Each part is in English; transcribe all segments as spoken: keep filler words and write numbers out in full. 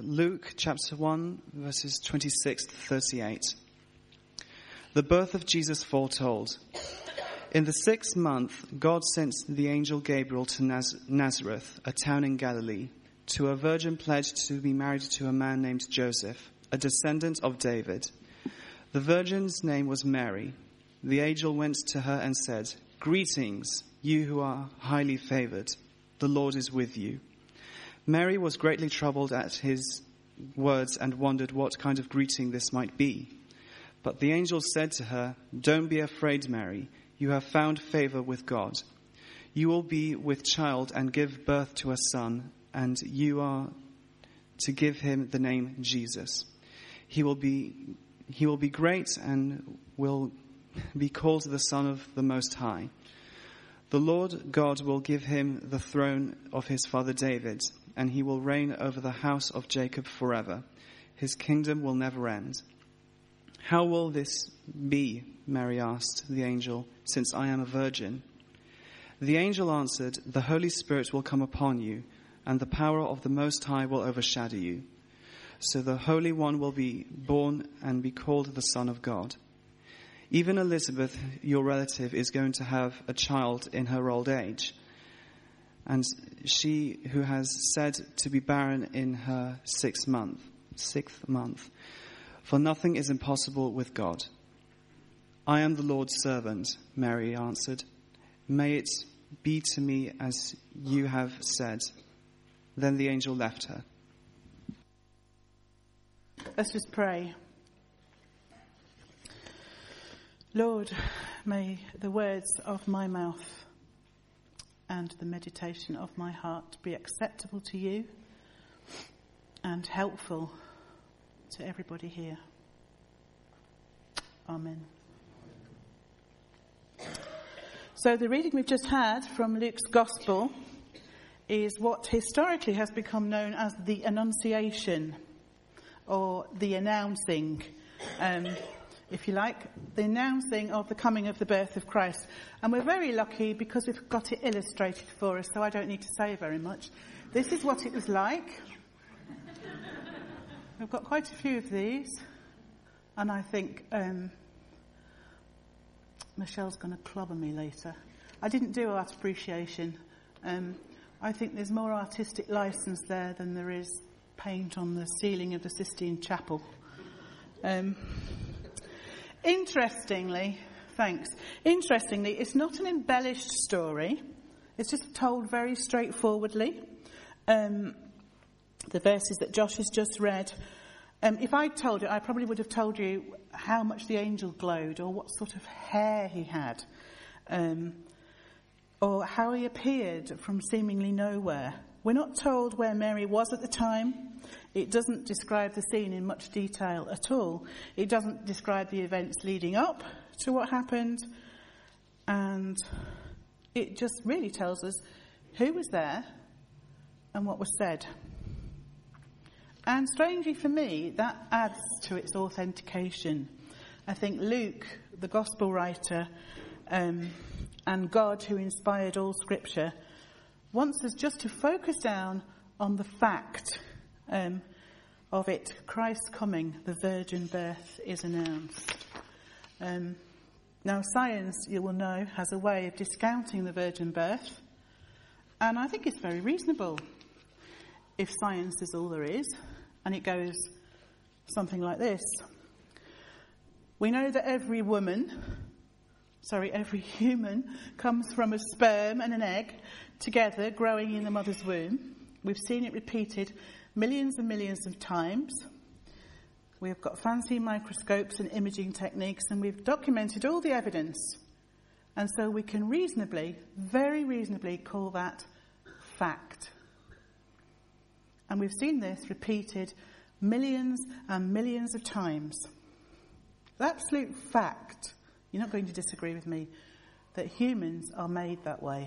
Luke chapter one, verses twenty-six to thirty-eight. The birth of Jesus foretold. In the sixth month, God sent the angel Gabriel to Naz- Nazareth, a town in Galilee, to a virgin pledged to be married to a man named Joseph, a descendant of David. The virgin's name was Mary. The angel went to her and said, "Greetings, you who are highly favored. The Lord is with you." Mary was greatly troubled at his words and wondered what kind of greeting this might be. But the angel said to her, "Don't be afraid, Mary. You have found favor with God. You will be with child and give birth to a son, and you are to give him the name Jesus. He will be he will be great and will be called the Son of the Most High. The Lord God will give him the throne of his father David, and he will reign over the house of Jacob forever. His kingdom will never end." "How will this be?" Mary asked the angel, "since I am a virgin?" The angel answered, "The Holy Spirit will come upon you, and the power of the Most High will overshadow you. So the Holy One will be born and be called the Son of God. Even Elizabeth, your relative, is going to have a child in her old age, and she who has said to be barren in her sixth month, sixth month. For nothing is impossible with God." "I am the Lord's servant," Mary answered. "May it be to me as you have said." Then the angel left her. Let's just pray. Lord, may the words of my mouth and the meditation of my heart be acceptable to you and helpful to everybody here. Amen. So the reading we've just had from Luke's Gospel is what historically has become known as the Annunciation, or the announcing, um, if you like, the announcing of the coming of the birth of Christ. And we're very lucky because we've got it illustrated for us, so I don't need to say very much. This is what it was like. We've got quite a few of these, and I think um, Michelle's going to clobber me later. I didn't do art appreciation. Um, I think there's more artistic license there than there is paint on the ceiling of the Sistine Chapel. Um, interestingly, thanks. Interestingly, it's not an embellished story. It's just told very straightforwardly. Um, the verses that Josh has just read. Um, if I'd told you, I probably would have told you how much the angel glowed, or what sort of hair he had, um, or how he appeared from seemingly nowhere. We're not told where Mary was at the time. It doesn't describe the scene in much detail at all. It doesn't describe the events leading up to what happened. And it just really tells us who was there and what was said. And strangely for me, that adds to its authentication. I think Luke, the gospel writer, um, and God, who inspired all scripture, wants us just to focus down on the fact um, of it. Christ's coming, the virgin birth is announced. Um, now, science, you will know, has a way of discounting the virgin birth. And I think it's very reasonable if science is all there is. And it goes something like this. We know that every woman, sorry, every human comes from a sperm and an egg together growing in the mother's womb. We've seen it repeated millions and millions of times. We've got fancy microscopes and imaging techniques, and we've documented all the evidence. And so we can reasonably, very reasonably, call that fact. And we've seen this repeated millions and millions of times. The absolute fact, you're not going to disagree with me, that humans are made that way.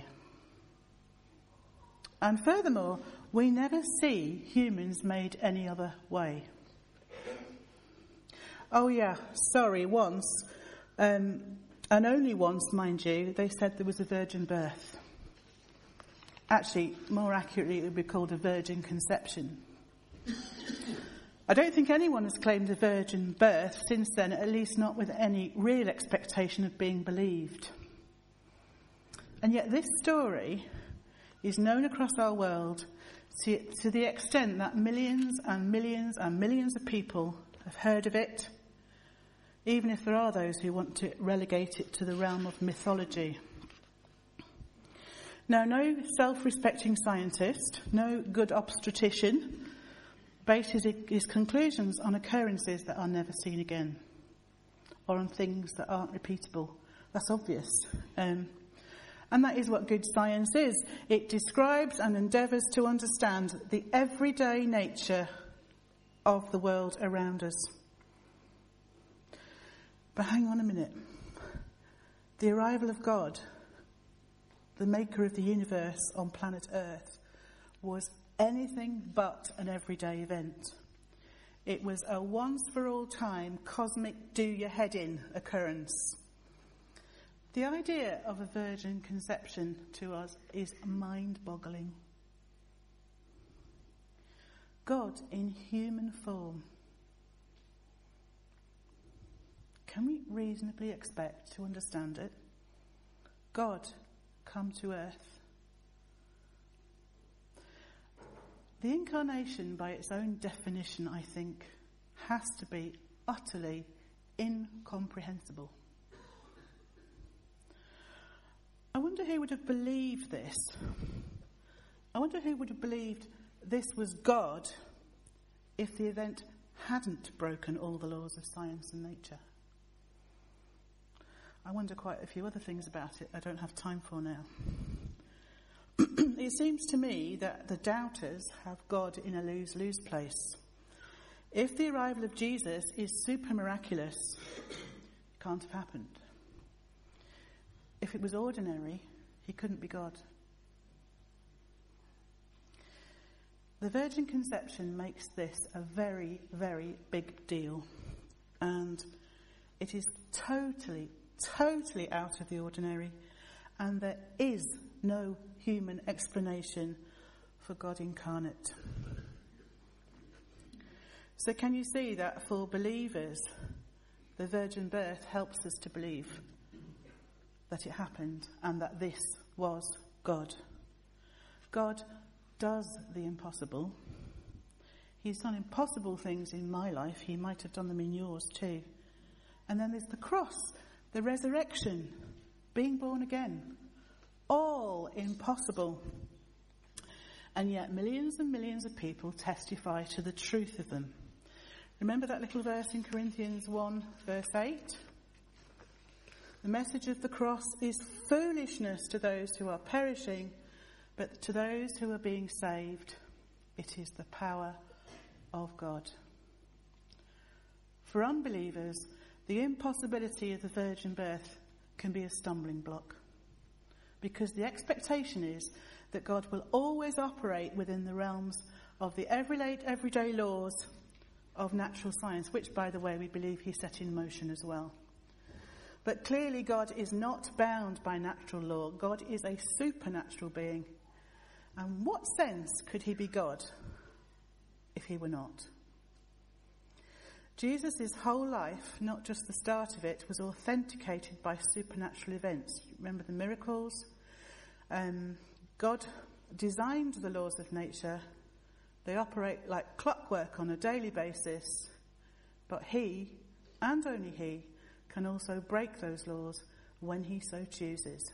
And furthermore, we never see humans made any other way. Oh yeah, sorry, once, um, and only once, mind you, they said there was a virgin birth. Actually, more accurately, it would be called a virgin conception. I don't think anyone has claimed a virgin birth since then, at least not with any real expectation of being believed. And yet this story is known across our world to, to the extent that millions and millions and millions of people have heard of it, even if there are those who want to relegate it to the realm of mythology. Now, no self-respecting scientist, no good obstetrician bases his conclusions on occurrences that are never seen again, or on things that aren't repeatable. That's obvious. Um, and that is what good science is. It describes and endeavours to understand the everyday nature of the world around us. But hang on a minute. The arrival of God, the maker of the universe on planet Earth, was anything but an everyday event. It was a once-for-all-time cosmic do-your-head-in occurrence. The idea of a virgin conception to us is mind-boggling. God in human form. Can we reasonably expect to understand it? God come to earth. The incarnation, by its own definition, I think, has to be utterly incomprehensible. I wonder who would have believed this. I wonder who would have believed this was God if the event hadn't broken all the laws of science and nature. I wonder quite a few other things about it I don't have time for now. It seems to me that the doubters have God in a lose-lose place. If the arrival of Jesus is super miraculous, it can't have happened. If it was ordinary, he couldn't be God. The virgin conception makes this a very, very big deal. And it is totally, totally out of the ordinary. And there is no human explanation for God incarnate. So can you see that for believers, the virgin birth helps us to believe that it happened and that this was God. God does the impossible. He's done impossible things in my life. He might have done them in yours too. And then there's the cross, the resurrection, being born again. All impossible. And yet millions and millions of people testify to the truth of them. Remember that little verse in Corinthians one, verse eight? The message of the cross is foolishness to those who are perishing, but to those who are being saved, it is the power of God. For unbelievers, the impossibility of the virgin birth can be a stumbling block. Because the expectation is that God will always operate within the realms of the everyday, everyday laws of natural science, which, by the way, we believe he set in motion as well. But clearly God is not bound by natural law. God is a supernatural being. And what sense could he be God if he were not? Jesus' whole life, not just the start of it, was authenticated by supernatural events. Remember the miracles? Um, God designed the laws of nature. They operate like clockwork on a daily basis. But he, and only he, can also break those laws when he so chooses.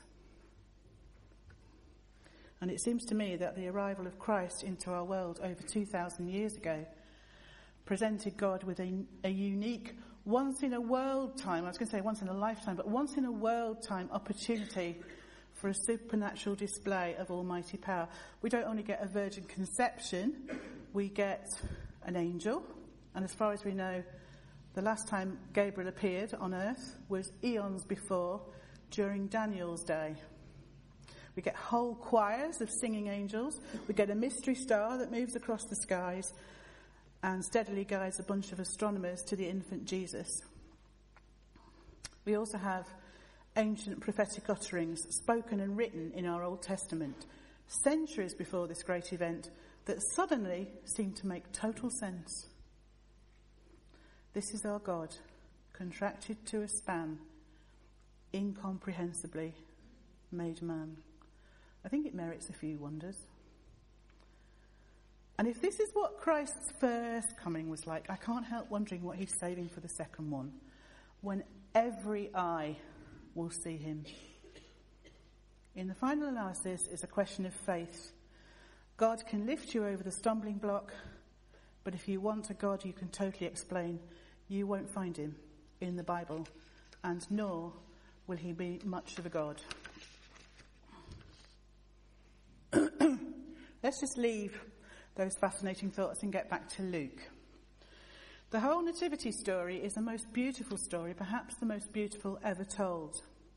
And it seems to me that the arrival of Christ into our world over two thousand years ago presented God with a, a unique, once-in-a-world time, I was going to say once in a lifetime, but once-in-a-world time opportunity for a supernatural display of almighty power. We don't only get a virgin conception, we get an angel, and as far as we know, the last time Gabriel appeared on earth was eons before, during Daniel's day. We get whole choirs of singing angels, we get a mystery star that moves across the skies, and steadily guides a bunch of astronomers to the infant Jesus. We also have ancient prophetic utterings spoken and written in our Old Testament, centuries before this great event, that suddenly seem to make total sense. This is our God, contracted to a span, incomprehensibly made man. I think it merits a few wonders. And if this is what Christ's first coming was like, I can't help wondering what he's saving for the second one, when every eye will see him. In the final analysis, it's a question of faith. God can lift you over the stumbling block, but if you want a God you can totally explain, you won't find him in the Bible, and nor will he be much of a God. Let's just leave those fascinating thoughts and get back to Luke. The whole nativity story is the most beautiful story, perhaps the most beautiful ever told.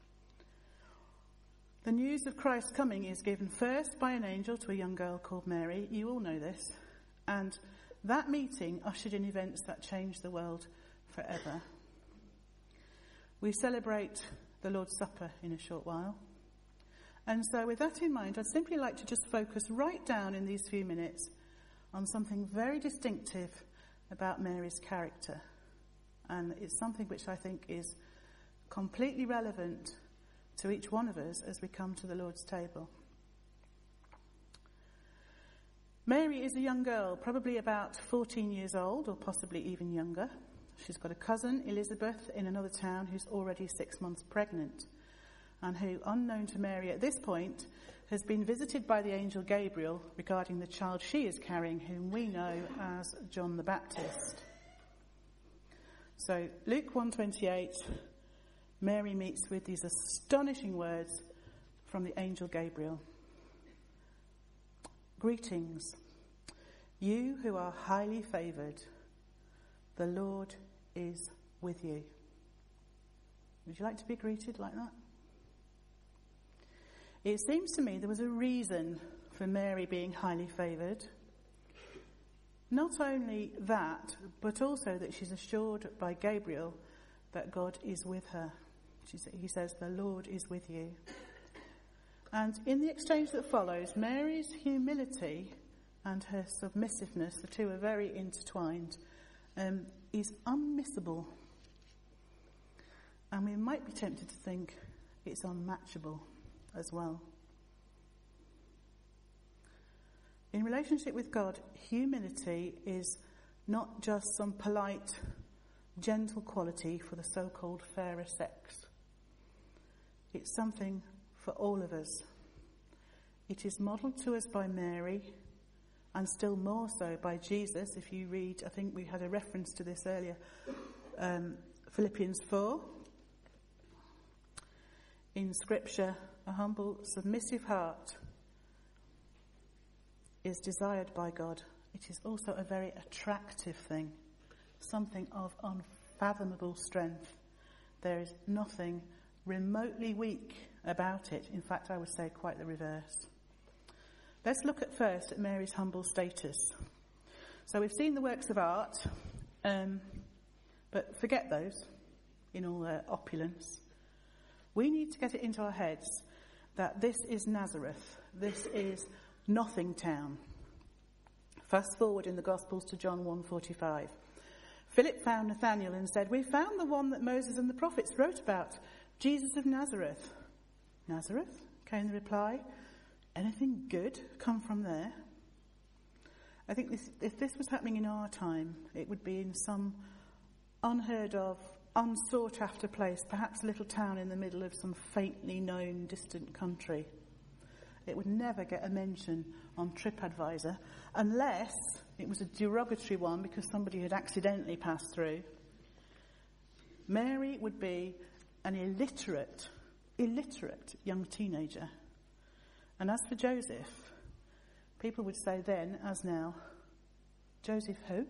The news of Christ's coming is given first by an angel to a young girl called Mary. You all know this. And that meeting ushered in events that changed the world forever. We celebrate the Lord's Supper in a short while. And so with that in mind, I'd simply like to just focus right down in these few minutes on something very distinctive about Mary's character. And it's something which I think is completely relevant to each one of us as we come to the Lord's table. Mary is a young girl, probably about fourteen years old, or possibly even younger. She's got a cousin, Elizabeth, in another town who's already six months pregnant, and who, unknown to Mary at this point, has been visited by the angel Gabriel regarding the child she is carrying, whom we know as John the Baptist. So, Luke one twenty-eight, Mary meets with these astonishing words from the angel Gabriel. Greetings, you who are highly favoured, the Lord is with you. Would you like to be greeted like that? It seems to me there was a reason for Mary being highly favoured. Not only that, but also that she's assured by Gabriel that God is with her. He says, the Lord is with you. And in the exchange that follows, Mary's humility and her submissiveness, the two are very intertwined, um, is unmissable. And we might be tempted to think it's unmatchable as well. In relationship with God, humility is not just some polite, gentle quality for the so-called fairer sex. It's something for all of us. It is modelled to us by Mary, and still more so by Jesus. If you read, I think we had a reference to this earlier, um, Philippians four. In Scripture, a humble, submissive heart is desired by God. It is also a very attractive thing, something of unfathomable strength. There is nothing remotely weak about it. In fact, I would say quite the reverse. Let's look at first at Mary's humble status. So we've seen the works of art, um, but forget those in all their opulence. We need to get it into our heads that this is Nazareth. This is nothing town. Fast forward in the Gospels to John one forty-five. Philip found Nathanael and said, "We found the one that Moses and the prophets wrote about, Jesus of Nazareth." "Nazareth?" came the reply. "Anything good come from there?" I think this, if this was happening in our time, it would be in some unheard of, unsought after place, perhaps a little town in the middle of some faintly known distant country. It would never get a mention on TripAdvisor unless it was a derogatory one because somebody had accidentally passed through. Mary would be an illiterate, illiterate young teenager. And as for Joseph, people would say then, as now, Joseph who?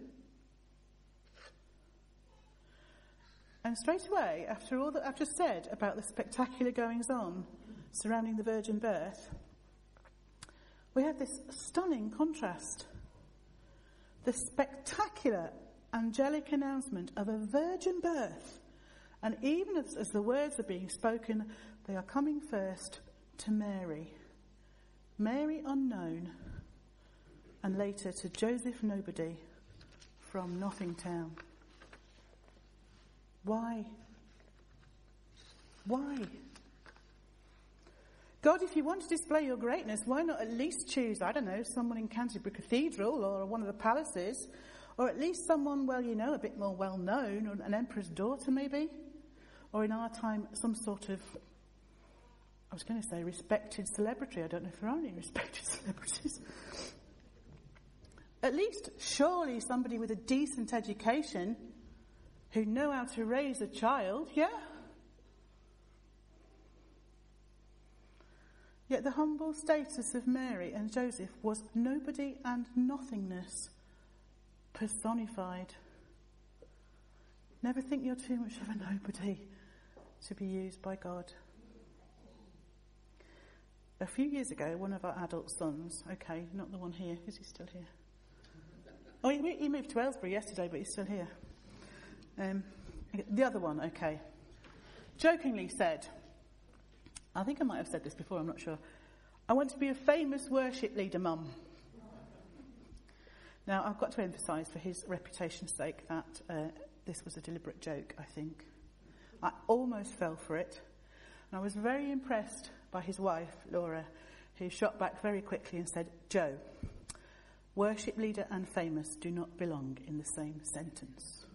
And straight away, after all that I've just said about the spectacular goings-on surrounding the virgin birth, we have this stunning contrast. The spectacular angelic announcement of a virgin birth. And even as, as the words are being spoken, they are coming first to Mary. Mary unknown, and later to Joseph nobody from Nothing Town. Why? Why? God, if you want to display your greatness, why not at least choose, I don't know, someone in Canterbury Cathedral or one of the palaces, or at least someone, well, you know, a bit more well-known, or an emperor's daughter maybe, or in our time, some sort of, I was going to say respected celebrity. I don't know if there are any respected celebrities. At least, surely somebody with a decent education who know how to raise a child, yeah? Yet the humble status of Mary and Joseph was nobody and nothingness personified. Never think you're too much of a nobody to be used by God. A few years ago, one of our adult sons, okay, not the one here, is he still here? Oh, he, he moved to Aylesbury yesterday, but he's still here. Um, the other one, okay, jokingly said, I think I might have said this before, I'm not sure, I want to be a famous worship leader, Mum. Now, I've got to emphasise for his reputation's sake that uh, this was a deliberate joke, I think. I almost fell for it, and I was very impressed by his wife, Laura, who shot back very quickly and said, Joe, worship leader and famous do not belong in the same sentence.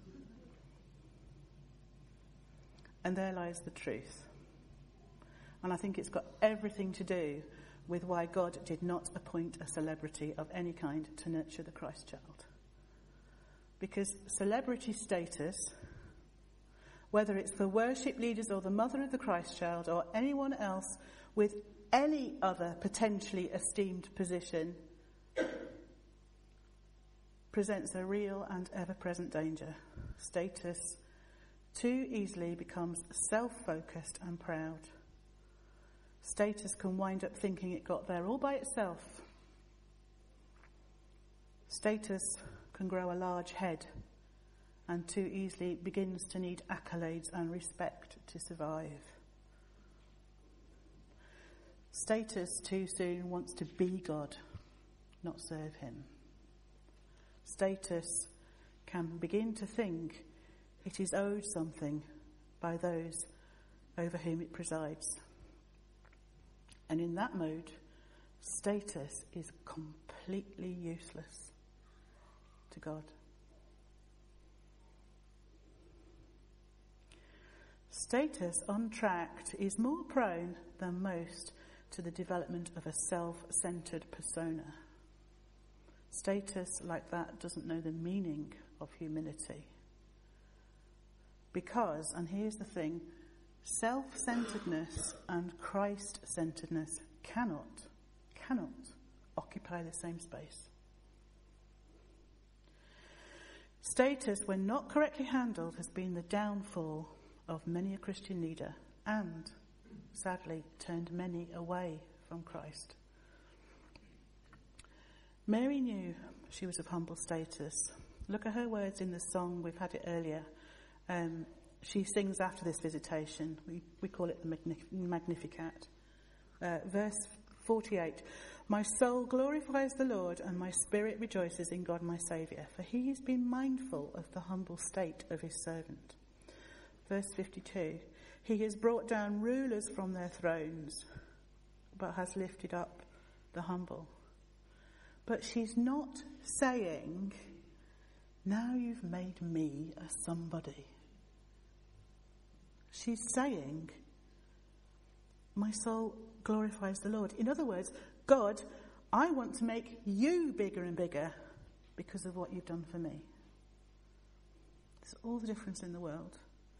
And there lies the truth. And I think it's got everything to do with why God did not appoint a celebrity of any kind to nurture the Christ child. Because celebrity status, whether it's for worship leaders or the mother of the Christ child or anyone else with any other potentially esteemed position, presents a real and ever-present danger. Status too easily becomes self-focused and proud. Status can wind up thinking it got there all by itself. Status can grow a large head and too easily begins to need accolades and respect to survive. Status too soon wants to be God, not serve him. Status can begin to think it is owed something by those over whom it presides. And in that mode, status is completely useless to God. Status untracked is more prone than most to the development of a self-centered persona. Status like that doesn't know the meaning of humility. Because, and here's the thing, self-centeredness and Christ-centeredness cannot, cannot occupy the same space. Status, when not correctly handled, has been the downfall of many a Christian leader and, sadly, turned many away from Christ. Mary knew she was of humble status. Look at her words in the song, we've had it earlier. Um, she sings after this visitation. We, we call it the Magnif- Magnificat. Uh, verse forty-eight. My soul glorifies the Lord, and my spirit rejoices in God my Saviour, for he has been mindful of the humble state of his servant. Verse fifty-two. He has brought down rulers from their thrones, but has lifted up the humble. But she's not saying, now you've made me a somebody. She's saying, my soul glorifies the Lord. In other words, God, I want to make you bigger and bigger because of what you've done for me. There's all the difference in the world.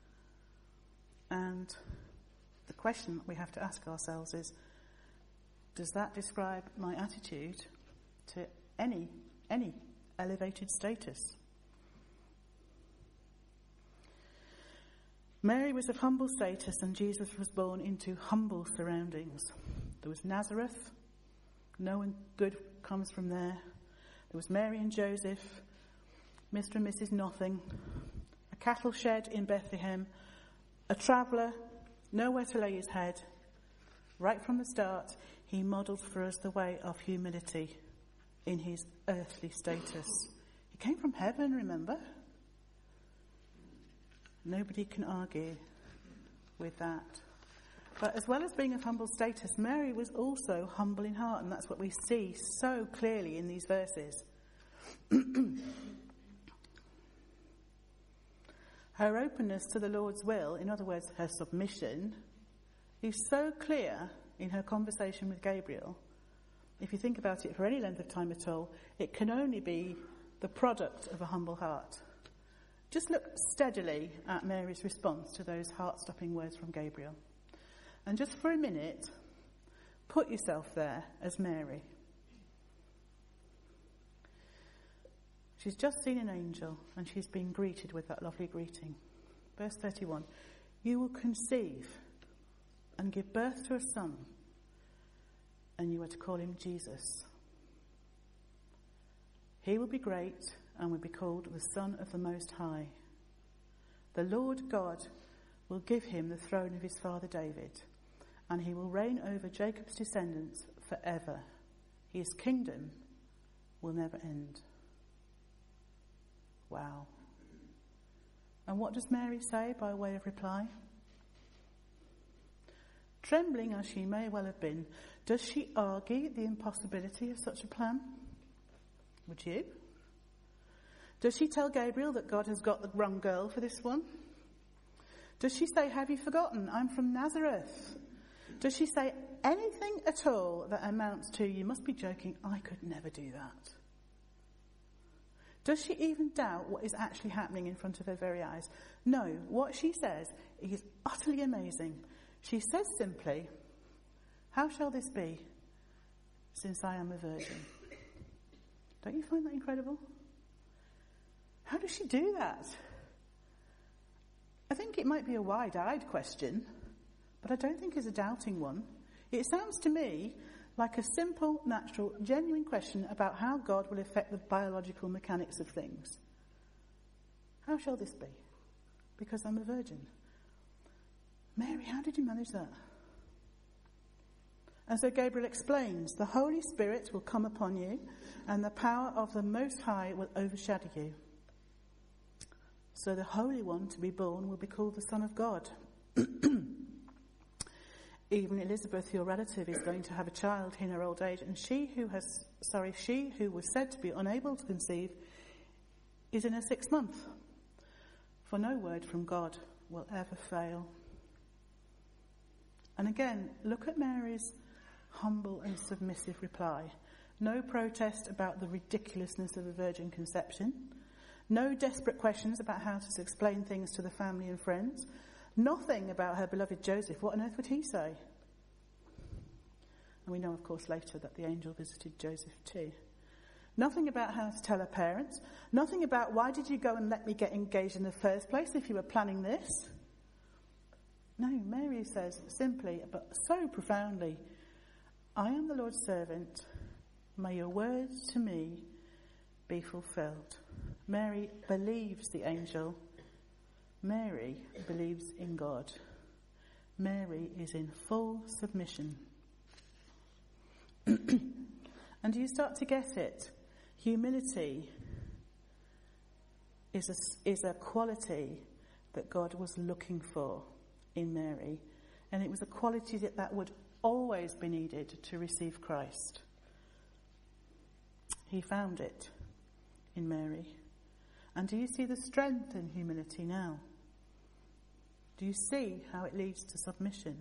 And the question that we have to ask ourselves is, does that describe my attitude to any, any elevated status? Mary was of humble status and Jesus was born into humble surroundings. There was Nazareth. No one good comes from there. There was Mary and Joseph, Mister and Missus Nothing, a cattle shed in Bethlehem, a traveller, nowhere to lay his head. Right from the start, he modelled for us the way of humility in his earthly status. He came from heaven, remember? Nobody can argue with that. But as well as being of humble status, Mary was also humble in heart, and that's what we see so clearly in these verses. Her openness to the Lord's will, in other words, her submission, is so clear in her conversation with Gabriel. If you think about it for any length of time at all, it can only be the product of a humble heart. Just look steadily at Mary's response to those heart-stopping words from Gabriel. And just for a minute, put yourself there as Mary. She's just seen an angel and she's been greeted with that lovely greeting. Verse thirty-one, you will conceive and give birth to a son, and you are to call him Jesus. He will be great and will be called the Son of the Most High. The Lord God will give him the throne of his father David, and he will reign over Jacob's descendants forever. His kingdom will never end. Wow. And what does Mary say by way of reply? Trembling as she may well have been, does she argue the impossibility of such a plan? Would you? Does she tell Gabriel that God has got the wrong girl for this one? Does she say, have you forgotten? I'm from Nazareth. Does she say anything at all that amounts to, you must be joking, I could never do that? Does she even doubt what is actually happening in front of her very eyes? No, what she says is utterly amazing. She says simply, how shall this be, since I am a virgin? Don't you find that incredible? How does she do that? I think it might be a wide-eyed question, but I don't think it's a doubting one. It sounds to me like a simple, natural, genuine question about how God will affect the biological mechanics of things. How shall this be? Because I'm a virgin. Mary, how did you manage that? And so Gabriel explains, the Holy Spirit will come upon you, and the power of the Most High will overshadow you. So the Holy One to be born will be called the Son of God. Even Elizabeth, your relative, is going to have a child in her old age, and she who has, sorry, she who was said to be unable to conceive is in her sixth month. For no word from God will ever fail. And again, look at Mary's humble and submissive reply. No protest about the ridiculousness of a virgin conception. No desperate questions about how to explain things to the family and friends. Nothing about her beloved Joseph. What on earth would he say? And we know, of course, later that the angel visited Joseph too. Nothing about how to tell her parents. Nothing about why did you go and let me get engaged in the first place if you were planning this? No, Mary says simply, but so profoundly, I am the Lord's servant. May your words to me be fulfilled. Mary believes the angel. Mary believes in God. Mary is in full submission. And do you start to get it? Humility is a, is a quality that God was looking for in Mary. And it was a quality that, that would always be needed to receive Christ. He found it in Mary. And do you see the strength in humility now? Do you see how it leads to submission?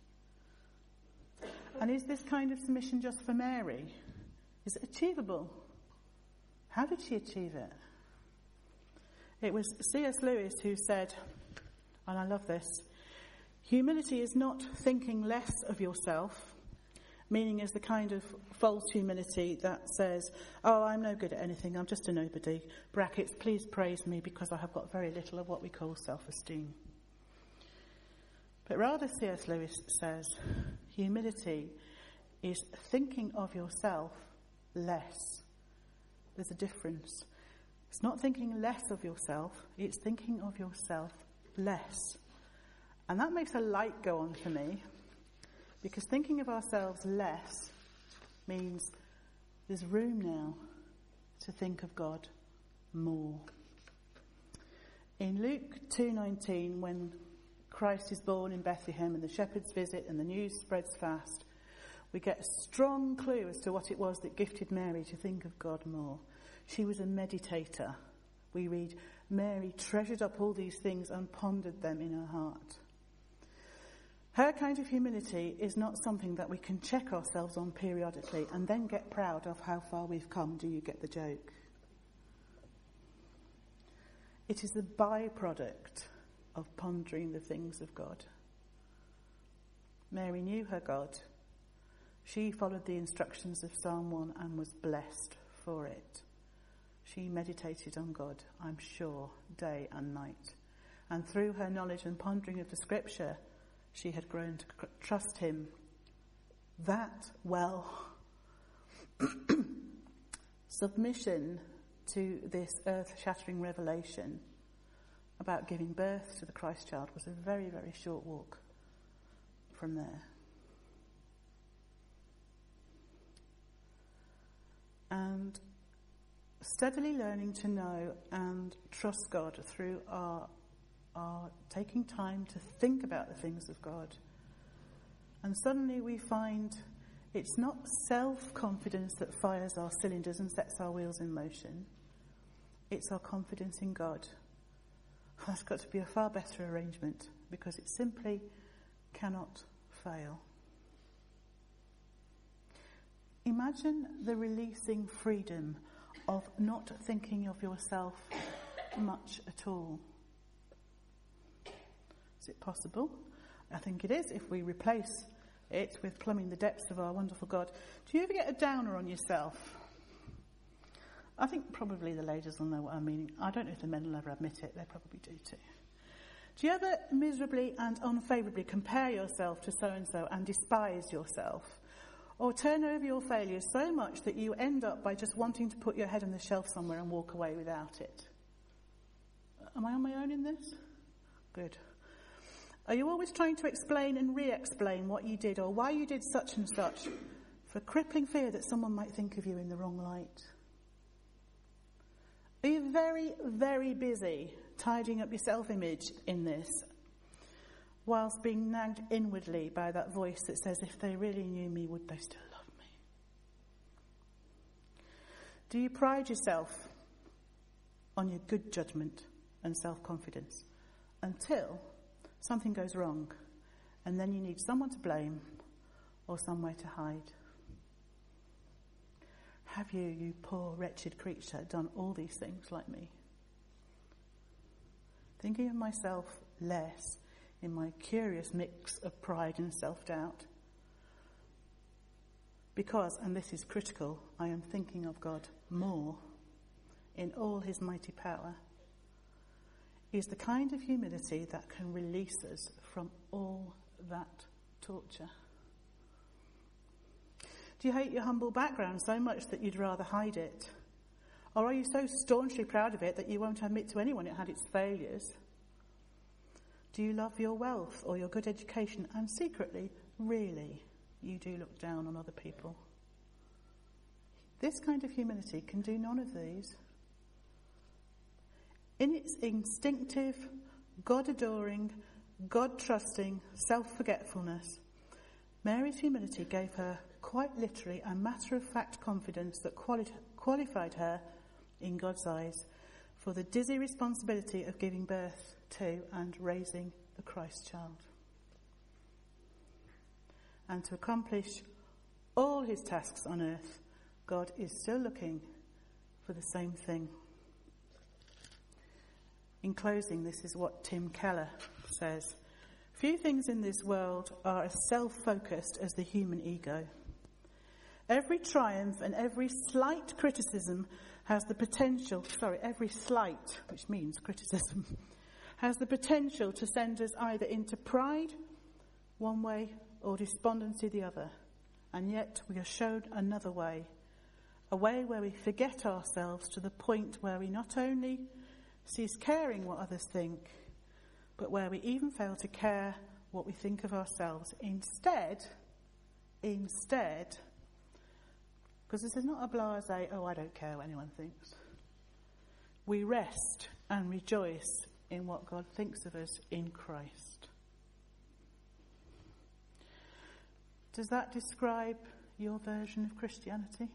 And is this kind of submission just for Mary? Is it achievable? How did she achieve it? It was C S Lewis who said, and I love this, humility is not thinking less of yourself, meaning is the kind of false humility that says, oh, I'm no good at anything, I'm just a nobody, brackets, please praise me because I have got very little of what we call self-esteem. But rather, C S Lewis says, humility is thinking of yourself less. There's a difference. It's not thinking less of yourself, it's thinking of yourself less. And that makes a light go on for me, because thinking of ourselves less means there's room now to think of God more. In In Luke two nineteen, when Christ is born in Bethlehem and the shepherds visit and the news spreads fast, we get a strong clue as to what it was that gifted Mary to think of God more. She was a meditator. We read, Mary treasured up all these things and pondered them in her heart. Her kind of humility is not something that we can check ourselves on periodically and then get proud of how far we've come. Do you get the joke? It is the byproduct of pondering the things of God. Mary knew her God. She followed the instructions of Psalm one and was blessed for it. She meditated on God, I'm sure, day and night. And through her knowledge and pondering of the scripture, she had grown to trust him that well. Submission to this earth-shattering revelation about giving birth to the Christ child was a very, very short walk from there. And steadily learning to know and trust God through our, our taking time to think about the things of God. And suddenly we find it's not self-confidence that fires our cylinders and sets our wheels in motion. It's our confidence in God. That's got to be a far better arrangement because it simply cannot fail. Imagine the releasing freedom of not thinking of yourself much at all. Is it possible? I think it is if we replace it with plumbing the depths of our wonderful God. Do you ever get a downer on yourself? I think probably the ladies will know what I mean. I don't know if the men will ever admit it. They probably do too. Do you ever miserably and unfavourably compare yourself to so-and-so and despise yourself? Or turn over your failures so much that you end up by just wanting to put your head on the shelf somewhere and walk away without it? Am I on my own in this? Good. Are you always trying to explain and re-explain what you did or why you did such and such for crippling fear that someone might think of you in the wrong light? Are you very, very busy tidying up your self-image in this, whilst being nagged inwardly by that voice that says, if they really knew me, would they still love me? Do you pride yourself on your good judgment and self-confidence until something goes wrong and then you need someone to blame or somewhere to hide? Have you, you poor wretched creature, done all these things like me? Thinking of myself less in my curious mix of pride and self-doubt. Because, and this is critical, I am thinking of God more in all his mighty power, is the kind of humility that can release us from all that torture. Do you hate your humble background so much that you'd rather hide it? Or are you so staunchly proud of it that you won't admit to anyone it had its failures? Do you love your wealth or your good education and secretly, really, you do look down on other people? This kind of humility can do none of these. In its instinctive, God-adoring, God-trusting self-forgetfulness, Mary's humility gave her quite literally a matter-of-fact confidence that quali- qualified her, in God's eyes, for the dizzy responsibility of giving birth to and raising the Christ child. And to accomplish all his tasks on earth, God is still looking for the same thing. In closing, this is what Tim Keller says. Few things in this world are as self-focused as the human ego. Every triumph and every slight criticism has the potential, sorry, every slight, which means criticism, has the potential to send us either into pride one way or despondency the other. And yet we are shown another way, a way where we forget ourselves to the point where we not only cease caring what others think, but where we even fail to care what we think of ourselves. Instead, instead, because this is not a blasé, oh, I don't care what anyone thinks. We rest and rejoice in what God thinks of us in Christ. Does that describe your version of Christianity?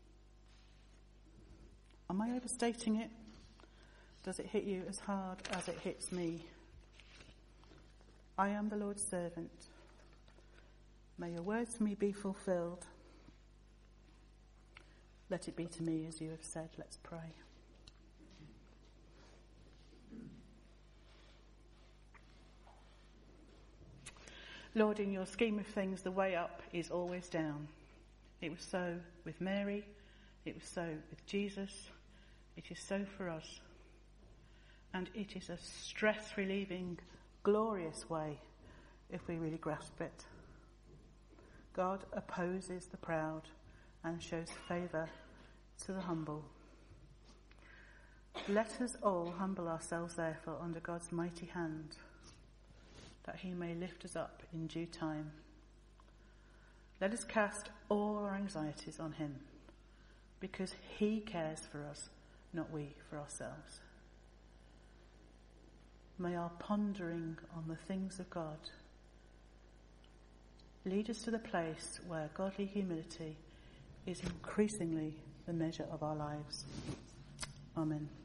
Am I overstating it? Does it hit you as hard as it hits me? I am the Lord's servant. May your words to me be fulfilled. Let it be to me as you have said. Let's pray. Lord, in your scheme of things, the way up is always down. It was so with Mary. It was so with Jesus. It is so for us. And it is a stress-relieving, glorious way if we really grasp it. God opposes the proud and shows favour to the humble. Let us all humble ourselves, therefore, under God's mighty hand, that he may lift us up in due time. Let us cast all our anxieties on him, because he cares for us, not we for ourselves. May our pondering on the things of God lead us to the place where godly humility is increasingly the measure of our lives. Amen.